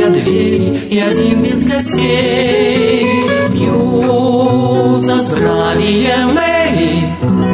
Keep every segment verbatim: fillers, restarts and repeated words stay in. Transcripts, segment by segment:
я двери и один без гостей. Пью за здравие Мэри.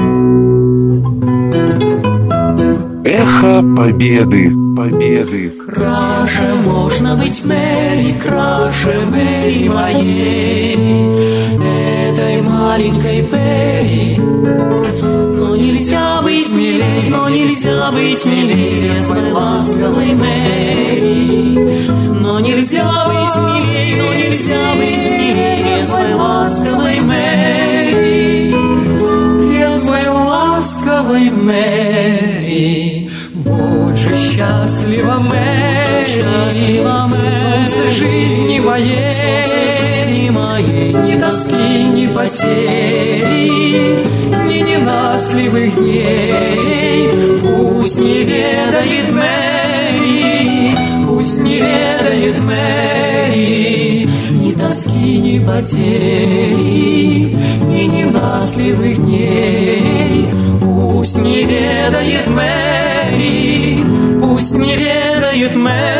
Эхо победы, победы. Краше можно быть Мэри, краше Мэри моей, этой маленькой Перри. Но нельзя быть милей, но нельзя быть милей резвой ласковой Мэри. Но нельзя быть милей, но нельзя быть милей резвой ласковой Мэри. Резвой ласковой Мэри. Будь же счастлива, Мэри, счастлива, Мэри, солнце жизни моей, жизни моей, ни тоски, ни потери, ни ненастливых дней. Пусть не ведает Мэри, пусть не ведает Мэри, ни тоски, ни потери, ни ненастливых дней. Пусть не ведает Мэри, пусть не ведает Мэри.